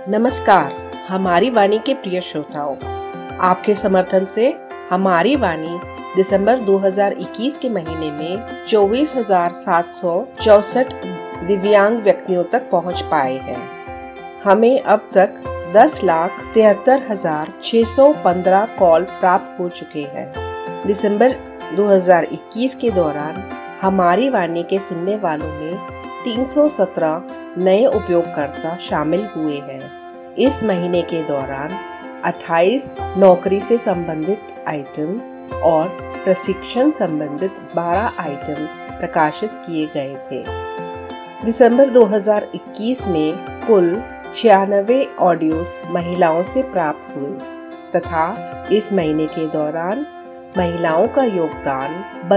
नमस्कार हमारी वाणी के प्रिय श्रोताओं, आपके समर्थन से हमारी वाणी दिसंबर 2021 के महीने में 24,764 दिव्यांग व्यक्तियों तक पहुंच पाए हैं। हमें अब तक 10,73,615 कॉल प्राप्त हो चुके हैं। दिसंबर 2021 के दौरान हमारी वाणी के सुनने वालों में 317 नए उपयोगकर्ता शामिल हुए हैं। इस महीने के दौरान 28 नौकरी से संबंधित आइटम और प्रशिक्षण संबंधित 12 आइटम प्रकाशित किए गए थे। दिसंबर 2021 में कुल 96 ऑडियोज महिलाओं से प्राप्त हुए तथा इस महीने के दौरान महिलाओं का योगदान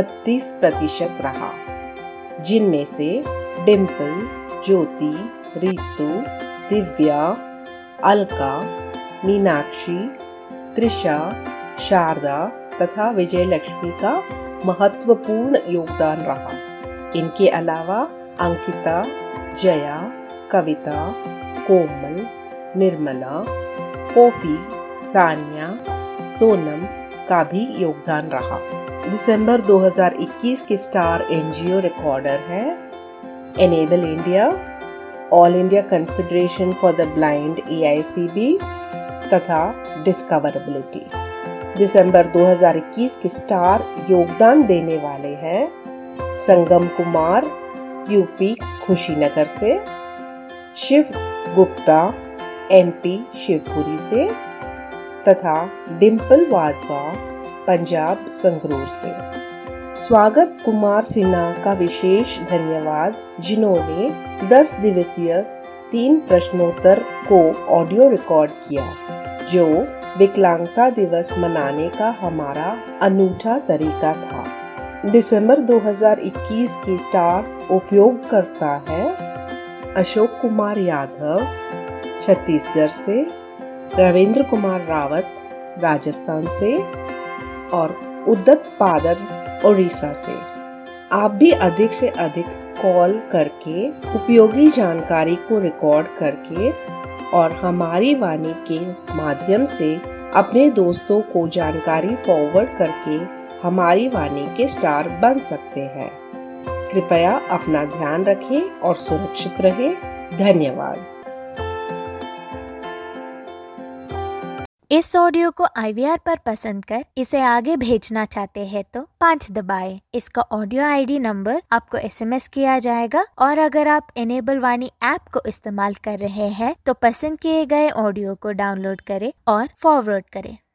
32% रहा, जिनमें से डिम्पल, ज्योति, रीतु, दिव्या, अलका, मीनाक्षी, त्रिशा, शारदा तथा विजयलक्ष्मी का महत्वपूर्ण योगदान रहा। इनके अलावा अंकिता, जया, कविता, कोमल, निर्मला, पोपी, सानिया, सोनम का भी योगदान रहा। दिसंबर 2021 के स्टार एनजीओ रिकॉर्डर है enable India, all India confederation for the blind AICB तथा डिस्कवरेबिलिटी। दिसंबर 2021 के स्टार योगदान देने वाले हैं संगम कुमार यूपी खुशीनगर से, शिव गुप्ता MP शिवपुरी से तथा डिम्पल वाधवा पंजाब संगरूर से। स्वागत कुमार सिन्हा का विशेष धन्यवाद, जिन्होंने 10 दिवसीय 3 प्रश्नोत्तर को ऑडियो रिकॉर्ड किया, जो विकलांगता दिवस मनाने का हमारा अनूठा तरीका था। दिसंबर 2021 की स्टार उपयोगकर्ता है अशोक कुमार यादव छत्तीसगढ़ से, रविंद्र कुमार रावत राजस्थान से और उद्दत पादक ओडिशा से। आप भी अधिक से अधिक कॉल करके उपयोगी जानकारी को रिकॉर्ड करके और हमारी वाणी के माध्यम से अपने दोस्तों को जानकारी फॉरवर्ड करके हमारी वाणी के स्टार बन सकते हैं। कृपया अपना ध्यान रखें और सुरक्षित रहें। धन्यवाद। इस ऑडियो को IVR पर पसंद कर इसे आगे भेजना चाहते हैं तो 5 दबाएं। इसका ऑडियो ID नंबर आपको SMS किया जाएगा और अगर आप एनेबल वाणी ऐप को इस्तेमाल कर रहे हैं तो पसंद किए गए ऑडियो को डाउनलोड करें और फॉरवर्ड करें।